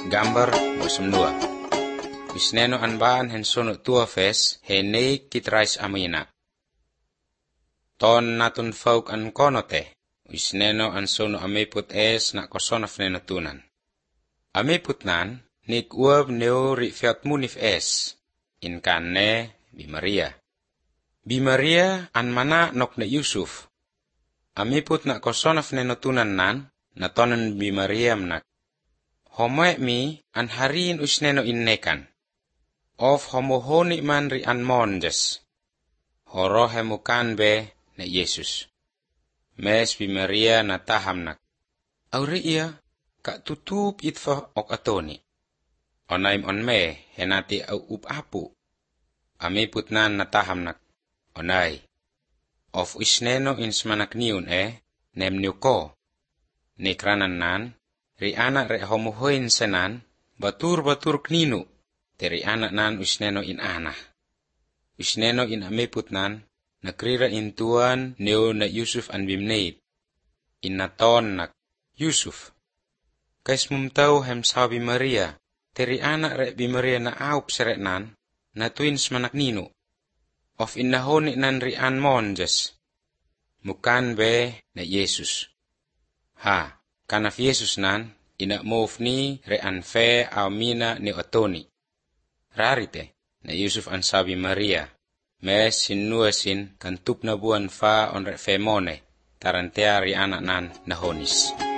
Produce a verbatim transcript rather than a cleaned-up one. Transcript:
Gambar bosem dua. Wisneno anbaan hen sono tua fes hene kitrais amina. Ton natun fauk an konote. Wisneno an sono ameput es na kosona fneno tunan. Ameput nan nik uab neo rifiat munif es. Inkan ne bi Maria. Bi Maria an mana nok ne Yusuf. Ameput na kosona fneno tunan nan na tonen bi Maria mnak. Homoe mi an harin usneno innekan. Of homohoni man ri an monjes. Horo hemukan be na Yesus. Mes bi Maria na tahamnak. Auria ka tutup itfa ok atoni. Onaim on me henati au up apu. Ami putnan na tahamnak. Onai. Of usneno insmanak niun e nem niuko. Nikranan nan. Ri anak re homohoin senan, batur-batur kninu, teri anak nan usneno in anah. Usneno in ameput nan, nakrira in tuan neo na Yusuf an bimneit. In naton nak Yusuf. Kais mumtau hem sabi Maria, teri anak re bi Maria na aup seret nan, na twins manak ninu. Of innahoni nan ri an monjes. Mukan be na Yesus. Ha. Kanaf Yesus nan, ina move ni re an fe amina ni otoni. Rarite, na Yusuf an sabi Maria, mes sinuasin kantup na buan fa on re fe mone, tarantea ri anak nan na honis.